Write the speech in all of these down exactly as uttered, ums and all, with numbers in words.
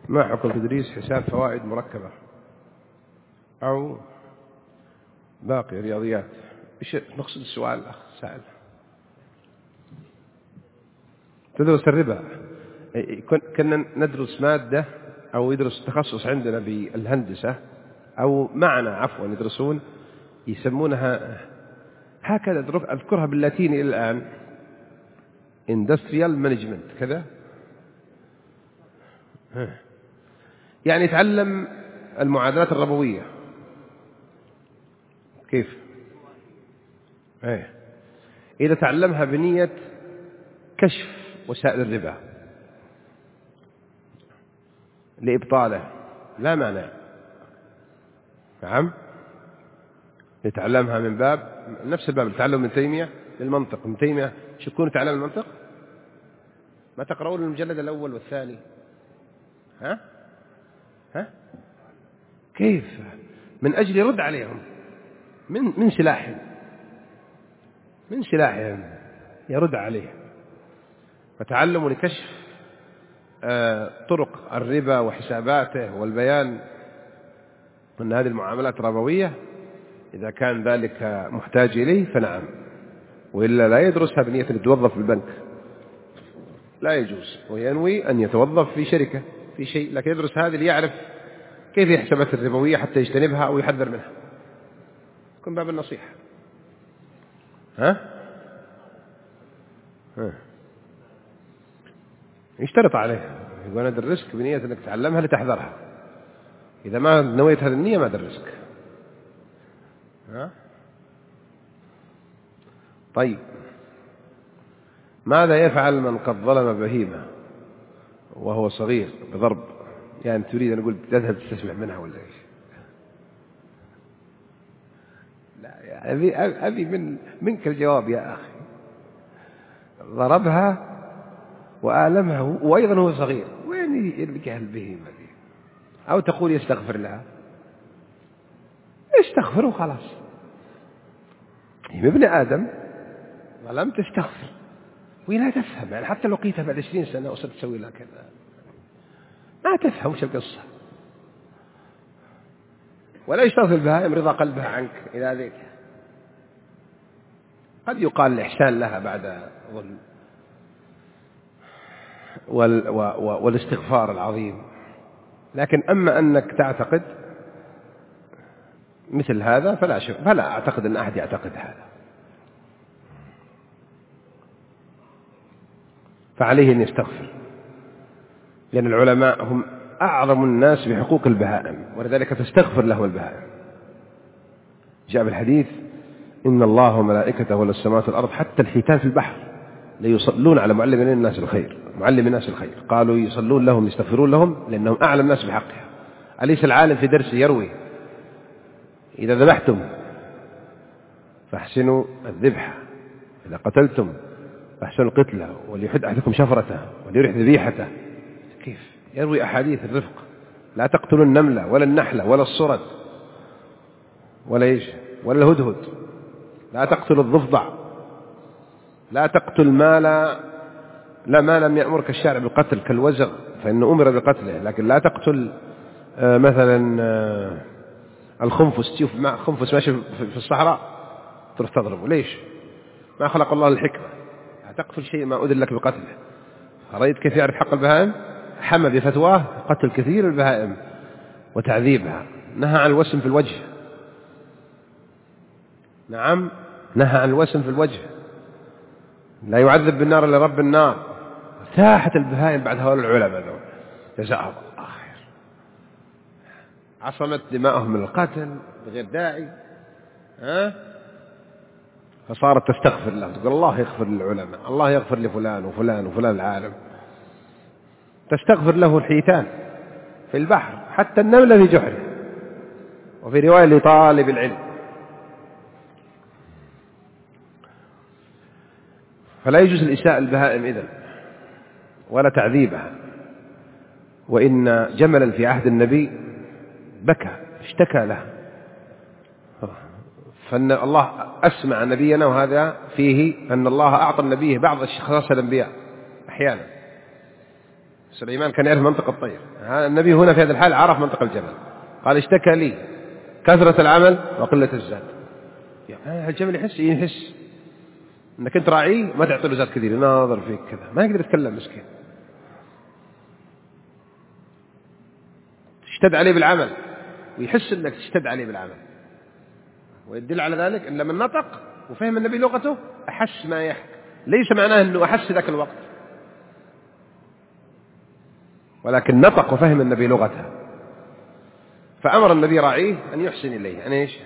ما حكم تدريس حساب فوائد مركبة أو باقي رياضيات؟ إيش مقصد السؤال الأخ سائل؟ تدرس الربا. كنا ندرس مادة أو يدرس تخصص عندنا بالهندسة أو معنا عفوا يدرسون يسمونها هكذا، أذكرها باللاتيني إلى الآن Industrial Management كذا، يعني يتعلم المعادلات الربوية كيف. ايه إذا تعلمها بنية كشف وسائل الربا لإبطاله لا مانع. نعم، يتعلمها من باب نفس الباب اللي تعلم من تيمية للمنطق. من تيمية شو يكون تعلم المنطق؟ ما تقرؤون المجلد الأول والثاني؟ ها ها كيف؟ من أجل يرد عليهم من من سلاحهم من سلاحهم يرد عليهم. فتعلموا لكشف طرق الربا وحساباته والبيان أن هذه المعاملات ربوية. إذا كان ذلك محتاج إليه فنعم، وإلا لا يدرسها بنية أن يتوظف بالبنك، لا يجوز. وينوي أن يتوظف في شركة في شيء، لكن يدرس هذه ليعرف كيف يحسبات الربوية حتى يجتنبها أو يحذر منها. يكون باب النصيحة. ها ها يشترط عليه، يقول أنا درسك بنية أنك تعلمها لتحذرها. إذا ما نويت هذه النية ما درسك. ها طيب، ماذا يفعل من قد ظلم بهيمة وهو صغير بضرب؟ يعني تريد أن أقول تذهب تستسمع منها ولا إيش؟ لا أبي أبي من منك الجواب يا أخي. ضربها وآلمها وأيضا هو صغير، وين الجهل بهيمة دي؟ أو تقول يستغفر لها، استغفر وخلاص. هي ابن آدم ولم تستغفر ولا تفهم. يعني حتى لو لقيتها بعد عشرين سنة وصرت تسوي لها كذا ما تفهم وش القصة. ولا يشتغل البهائم رضا قلبها عنك إلى ذلك. قد يقال الإحسان لها بعد ظلم وال والاستغفار العظيم، لكن أما أنك تعتقد مثل هذا فلا شك، فلا أعتقد أن أحد يعتقد هذا. فعليه أن يستغفر، لأن العلماء هم أعظم الناس بحقوق البهائم، ولذلك تستغفر له البهائم. جاء بالحديث إن الله وملائكته ولا السماوات والأرض حتى الحيتان في البحر ليصلون على معلم الناس الخير معلم الناس الخير. قالوا يصلون لهم يستغفرون لهم لأنهم أعلم الناس بحقها. أليس العالم في درسه يروي إذا ذبحتم فاحسنوا الذبح، إذا قتلتم فاحسنوا القتلة، وليحد أحدكم شفرته وليرح ذبيحته. كيف يروي أحاديث الرفق؟ لا تقتلوا النملة ولا النحلة ولا الصرد ولا إيش ولا الهدهد، لا تقتلوا الضفدع، لا تقتل ما لا لا ما لم يأمرك الشارع بالقتل كالوزغ فإنه أمر بقتله، لكن لا تقتل آه مثلا آه الخنفس. تشوف مع خنفس ماشي في الصحراء تروح تضربه، ليش؟ ما خلق الله الحكمة. تقتل شيء ما أذن لك بقتله. رأيت كيف يعرف حق البهائم؟ حمى بفتواه قتل كثير البهائم وتعذيبها. نهى عن الوسم في الوجه. نعم، نهى عن الوسم في الوجه. لا يعذب بالنار إلا رب النار. ساحت البهائم بعد هؤلاء العلماء ذول جزاهم الله خير، عصمت دماءهم من القتل بغير داعي. ها فصارت تستغفر له، تقول الله يغفر للعلماء، الله يغفر لفلان وفلان وفلان العالم. تستغفر له الحيتان في البحر، حتى النملة في جحره. وفي رواية لطالب العلم. فلا يجوز الإساءة البهائم إذن ولا تعذيبها. وإن جملا في عهد النبي بكى اشتكى له، فأن الله أسمع نبينا، وهذا فيه أن الله أعطى النبي بعض الشخص الأنبياء أحيانا سليمان كان يعرف منطق الطير، النبي هنا في هذا الحال عرف منطق الجمل. قال اشتكى لي كثرة العمل وقلة الزاد. يعني الجمل يحس يحس انك انت راعيه ما تعطي له زاد كثير، يناظر فيك كذا ما يقدر يتكلم مسكين، تشتد عليه بالعمل ويحس انك تشتد عليه بالعمل. ويدل على ذلك ان لما نطق وفهم النبي لغته احس ما يحكي، ليس معناه انه احس ذاك الوقت، ولكن نطق وفهم النبي لغته. فامر النبي راعيه ان يحسن اليه، ان ايش؟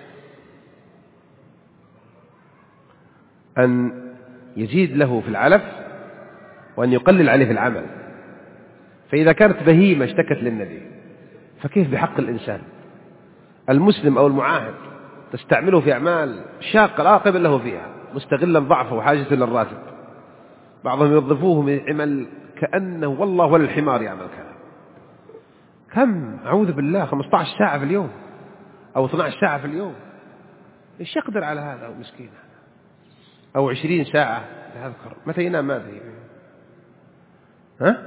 أن يزيد له في العلف وأن يقلل عليه في العمل. فإذا كانت بهيمة اشتكت للنبي فكيف بحق الإنسان المسلم أو المعاهد تستعمله في أعمال شاقة لا قبل له فيها، مستغلا ضعفه وحاجته للراتب. بعضهم يوظفوه من عمل كأنه والله ولا الحمار يعمل كذا. كم أعوذ بالله خمسة عشر ساعة في اليوم أو اثنتي عشرة ساعة في اليوم، إيش يقدر على هذا أو مسكين؟ أو عشرين ساعة أذكر متى ينام ما أدري، ها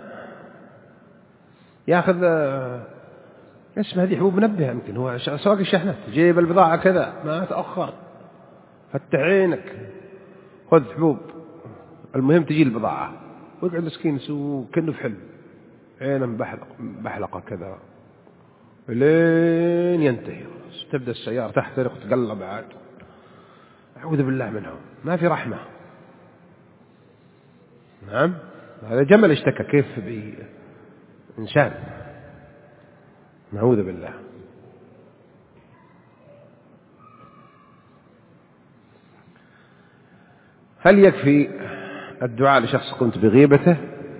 ياخذ اسم هذه حبوب منبهة، يمكن هو سواق الشحنات جيب البضاعة كذا ما تأخر، فتح عينك خذ حبوب، المهم تجي البضاعة، ويقعد مسكين سوق كأنه في حلم، عينه بحلق بحلقة كذا لين ينتهي، تبدأ السيارة تحترق وتقلب عاد. أعوذ بالله منهم، ما في رحمة. نعم هذا جمل اشتكى، كيف بإنسان؟ نعوذ بالله. هل يكفي الدعاء لشخص قمت بغيبته؟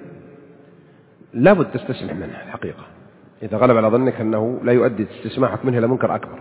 لابد تستسمح منه الحقيقة، إذا غلب على ظنك أنه لا يؤدي استسماحك منه لمنكر أكبر.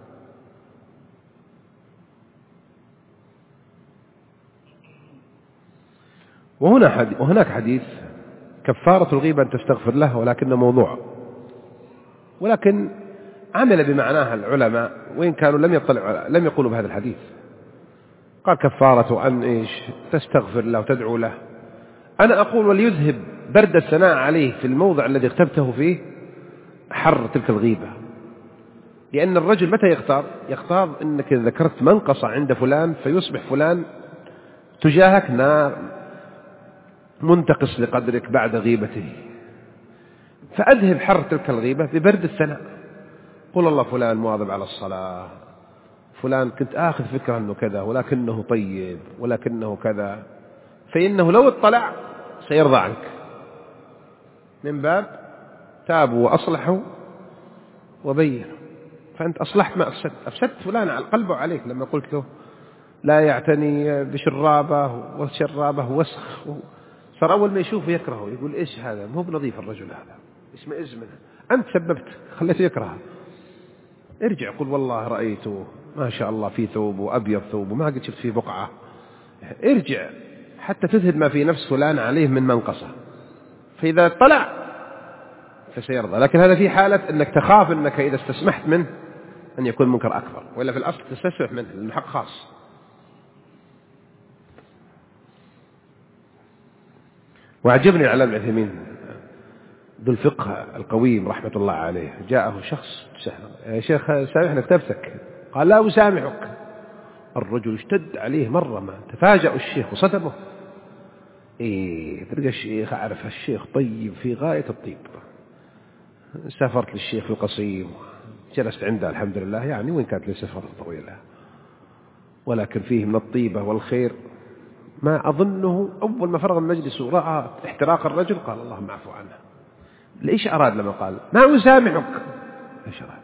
وهنا حديث وهناك حديث كفارة الغيبة أن تستغفر له، ولكنه موضوع، ولكن عمل بمعناها العلماء وإن كانوا لم يطلعوا لم يقولوا بهذا الحديث. قال كفارة أن إيش؟ تستغفر له وتدعو له. أنا أقول وليذهب برد الثناء عليه في الموضع الذي اغتبته فيه حر تلك الغيبة، لأن الرجل متى يغتاب؟ يغتاب إنك ذكرت منقصة عند فلان فيصبح فلان تجاهك نار منتقص لقدرك بعد غيبته. فأذهب حر تلك الغيبة ببرد الثناء، قل الله فلان مواظب على الصلاة، فلان كنت آخذ فكرة أنه كذا ولكنه طيب ولكنه كذا، فإنه لو اطلع سيرضى عنك، من باب تابوا وأصلحوا وبينوا. فأنت أصلحت ما أفسدت، أفسدت فلان على قلبه عليك لما قلت له لا يعتني بشرابه وشرابه وسخ، صار أول ما يشوفه يكرهه، يقول إيش هذا، مو بنظيف الرجل هذا، اسمئز منه، أنت سببت خليته يكرهه. ارجع قل والله رأيته ما شاء الله في ثوب وأبيض ثوب وما قد شفت فيه بقعة. ارجع حتى تذهب ما في نفس فلان عليه من منقصة، فإذا طلع فسيرضى. لكن هذا في حالة أنك تخاف أنك إذا استسمحت منه أن يكون منكر أكبر، وإلا في الأصل تستسمح منه لأنه حق خاص. وعجبني العلامة ابن عثيمين ذو الفقه القويم رحمة الله عليه، جاءه شخص يا شيخ سامحنا كتبتك، قال لا أسامحك. الرجل اشتد عليه مرة ما تفاجأ الشيخ وصدمه، إيه تلقى الشيخ أعرف الشيخ طيب في غاية الطيب. سافرت للشيخ في القصيم جلست عنده الحمد لله، يعني وإن كانت لي سفرة طويلة ولكن فيه من الطيبة والخير ما أظنه. أول ما فرغ من المجلس ورأى احتراق الرجل قال اللهم اعفو عنه. ليش أراد لما قال ما أسامحك؟ ليش أراد؟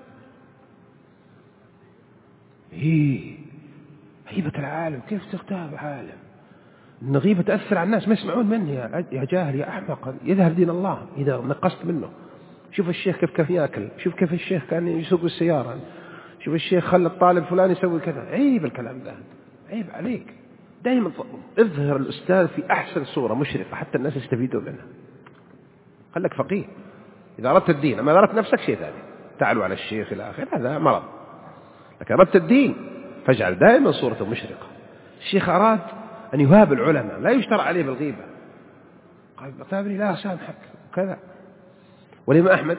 هي هيبة العالم، كيف تغتاب عالم؟ الغيبة تأثر على الناس ما يسمعون منه، يا جاهل يا أحمق، يذهب دين الله إذا نقصت منه. شوف الشيخ كيف كيف يأكل، شوف كيف الشيخ كان يسوق السيارة، شوف الشيخ خلى الطالب فلان يسوي كذا. عيب الكلام ده، عيب عليك. دائما اظهر الأستاذ في أحسن صورة مشرقة حتى الناس يستفيدوا منها. خلك فقيه إذا أردت الدين، أما إذا أردت نفسك شيء ثاني، تعالوا على الشيخ إلى آخر، هذا مرض. لكن أردت الدين فاجعل دائما صورته مشرقة. الشيخ أراد أن يهاب العلماء لا يشترع عليه بالغيبة، قال بطابني لا أسامحك وكذا، والإمام أحمد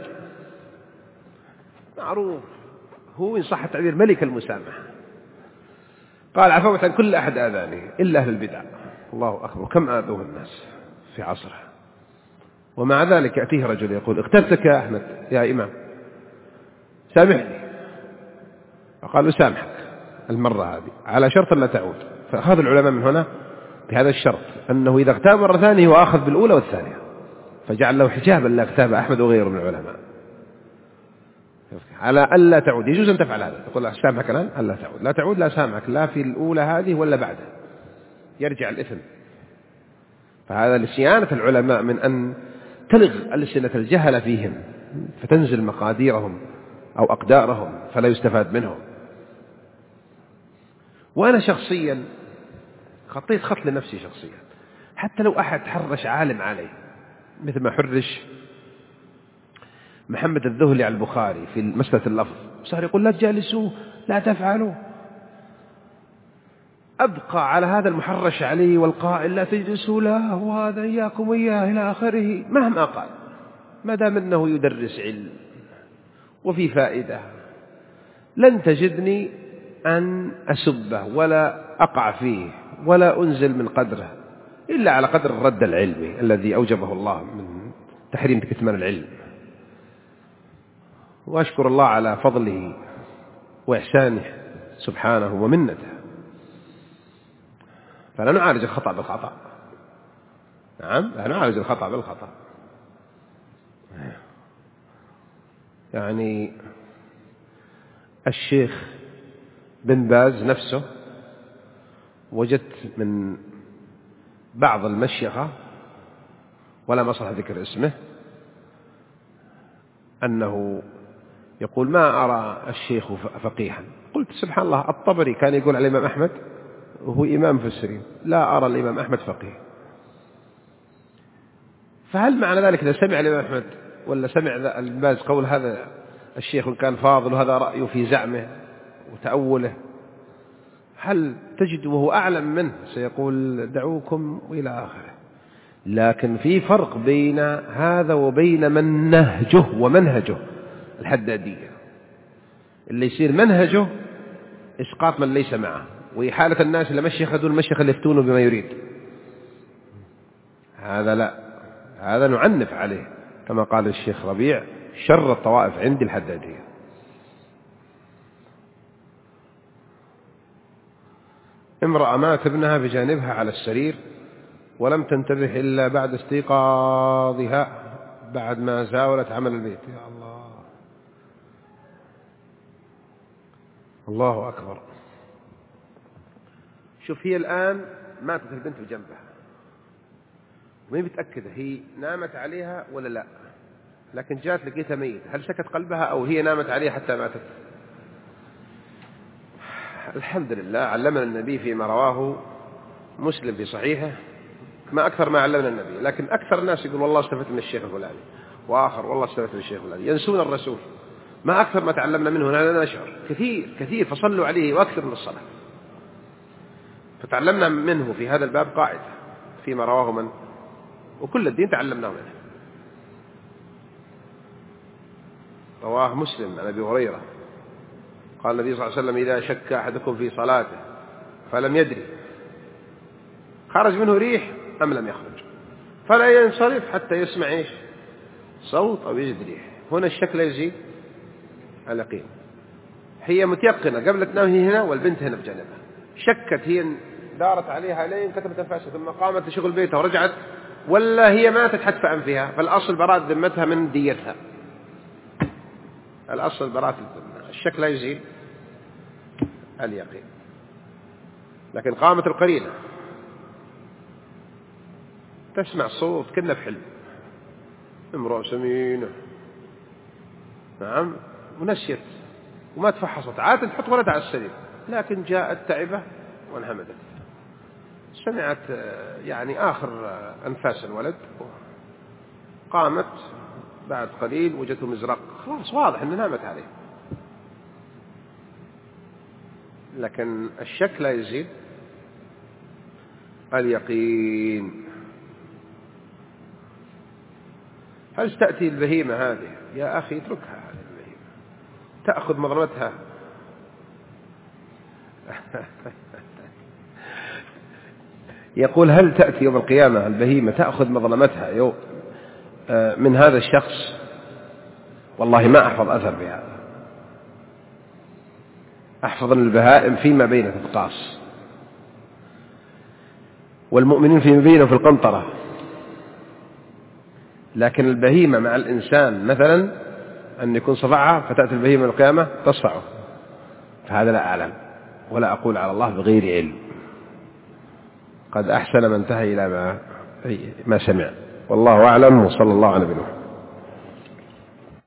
معروف هو إن صح التعبير ملك المسامحة، قال عفوت عن كل أحد آذاني إلا أهل البدع. الله أكبر، كم آذوه الناس في عصره، ومع ذلك يأتيه رجل يقول اغتبتك يا أحمد يا إمام سامحني، فقال أسامحك المرة هذه على شرط لا تعود. فأخذ العلماء من هنا بهذا الشرط أنه إذا اغتاب مرة ثانية هو أخذ بالأولى والثانية، فجعل له حجابا لا اغتاب أحمد وغيره من العلماء على ألا تعود. يجوز أن تفعل هذا، تقول أسامحك الآن ألا تعود، لا تعود لا سامحك لا في الأولى هذه ولا بعدها، يرجع الإثم. فهذا لصيانة العلماء من أن تلغ ألسنة الجهل فيهم فتنزل مقاديرهم أو أقدارهم فلا يستفاد منهم. وأنا شخصيا خطيت خط لنفسي شخصيا، حتى لو أحد حرش عالم علي مثل ما حرش محمد الذهلي على البخاري في مسألة اللفظ، صار يقول لا تجالسوه لا تفعلوا، أبقى على هذا المحرش عليه والقائل لا تجلسوا له وهذا إياكم إياه إلى آخره مهما قال، ما دام أنه يدرس علم وفي فائدة لن تجدني أن أسبه ولا أقع فيه ولا أنزل من قدره إلا على قدر الرد العلمي الذي أوجبه الله من تحريم كتمان العلم. وأشكر الله على فضله وإحسانه سبحانه ومنته. فلا نعالج الخطأ بالخطأ، نعم لا نعالج الخطأ بالخطأ. يعني الشيخ بن باز نفسه وجدت من بعض المشيخة ولا مصلحة ذكر اسمه أنه يقول ما أرى الشيخ فقيها. قلت سبحان الله، الطبري كان يقول على الإمام أحمد وهو إمام مفسرين لا أرى الإمام أحمد فقيه. فهل معنى ذلك إذا سمع الإمام أحمد ولا سمع ابن باز قول هذا الشيخ كان فاضل وهذا رأيه في زعمه وتأوله، هل تجد وهو أعلم منه سيقول دعوكم إلى آخره؟ لكن في فرق بين هذا وبين من نهجه ومنهجه الحدادية، اللي يصير منهجه إسقاط من ليس معه وإحالة الناس إلى مشيخة دون مشيخة اللي يفتونه بما يريد. هذا لا، هذا نعنف عليه كما قال الشيخ ربيع شر الطوائف عندي الحدادية. امرأة مات ابنها بجانبها على السرير ولم تنتبه إلا بعد استيقاظها بعد ما زاولت عمل البيت. يا الله، الله أكبر. شوف هي الآن ماتت البنت بجنبها وما متأكدة هي نامت عليها ولا لا، لكن جات لقيتها ميت، هل سكت قلبها أو هي نامت عليها حتى ماتت؟ الحمد لله علمنا النبي فيما رواه مسلم في صحيحه ما أكثر ما علمنا النبي، لكن أكثر الناس يقول والله استفدت من الشيخ الفلاني، وآخر والله استفدت من الشيخ الفلاني، ينسون الرسول. ما أكثر ما تعلمنا منه لا نشعر كثير كثير، فصلوا عليه وأكثر من الصلاة. فتعلمنا منه في هذا الباب قاعدة فيما رواه من، وكل الدين تعلمناه منه. رواه مسلم عن أبي هريرة قال النبي صلى الله عليه وسلم إذا شك أحدكم في صلاته فلم يدري خرج منه ريح أم لم يخرج فلا ينصرف حتى يسمع إيش صوت أو يجد ريح. هنا الشك لا يزيد اليقين. هي متيقنة قبل تنام هي هنا والبنت هنا بجانبها، شكت هي دارت عليها لين كتبت أنفاسها ثم قامت لشغل بيتها ورجعت، ولا هي ماتت حتف أنفها، فالأصل براءة ذمتها من ديتها، الأصل براءة الذمة. الشك لا يزيد اليقين. لكن قامت القرينة تسمع صوت كنا في حلم، امرأة سمينة نعم ونسيت وما تفحصت، عادت تحط ولدها على السرير لكن جاءت تعبة وانهمدت، سمعت يعني آخر أنفاس الولد، قامت بعد قليل وجدته مزرق، خلاص واضح أنها نامت عليه. لكن الشك لا يزيد اليقين. هل تأتي البهيمة هذه؟ يا أخي اتركها هذه البهيمة تأخذ مظلمتها. يقول هل تأتي يوم القيامة البهيمة تأخذ مظلمتها يوم من هذا الشخص؟ والله ما أحفظ أثر بهذا. أحفظ أن البهائم فيما بين تتقاص، والمؤمنين فيما بينهم في القنطرة، لكن البهيمة مع الإنسان مثلا أن يكون صفعها فتأتي البهيمة القيامة تصفعه، فهذا لا أعلم ولا أقول على الله بغير علم. قد أحسن من انتهى إلى ما ما سمع، والله أعلم، وصلى الله على نبينا.